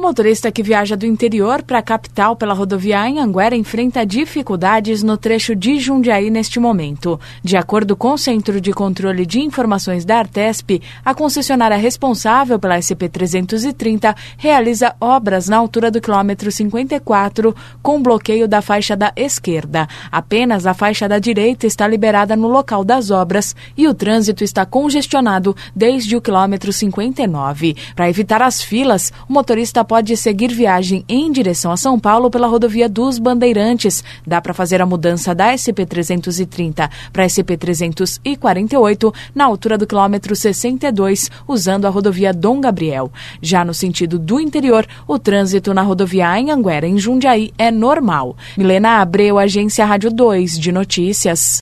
motorista que viaja do interior para a capital pela rodovia Anhanguera enfrenta dificuldades no trecho de Jundiaí neste momento. De acordo com o Centro de Controle de Informações da Artesp, a concessionária responsável pela SP-330 realiza obras na altura do quilômetro 54 com bloqueio da faixa da esquerda. Apenas a faixa da direita está liberada no local das obras e o trânsito está congestionado desde o quilômetro 59. Para evitar as filas, o motorista pode seguir viagem em direção a São Paulo pela rodovia dos Bandeirantes. Dá para fazer a mudança da SP-330 para a SP-348 na altura do quilômetro 62, usando a rodovia Dom Gabriel. Já no sentido do interior, o trânsito na rodovia Anhanguera, em Jundiaí, é normal. Milena Abreu, Agência Rádio 2 de Notícias.